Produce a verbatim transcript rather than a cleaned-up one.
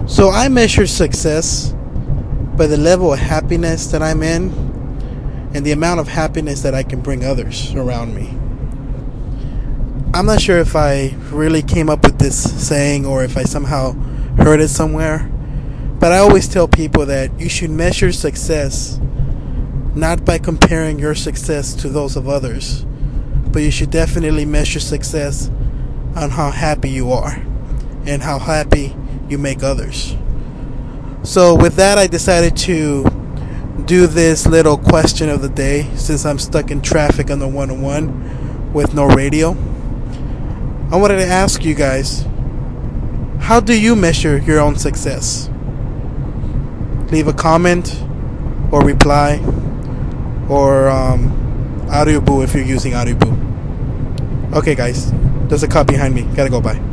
So I measure success by the level of happiness that I'm in and the amount of happiness that I can bring others around me. I'm not sure if I really came up with this saying or if I somehow heard it somewhere, but I always tell people that you should measure success not by comparing your success to those of others, but you should definitely measure success on how happy you are and how happy you make others. So with that, I decided to do this little question of the day since I'm stuck in traffic on the one oh one with no radio. I wanted to ask you guys, how do you measure your own success? Leave a comment or reply or um, Audioboo if you're using Audioboo. Okay guys, there's a cop behind me. Gotta go, bye.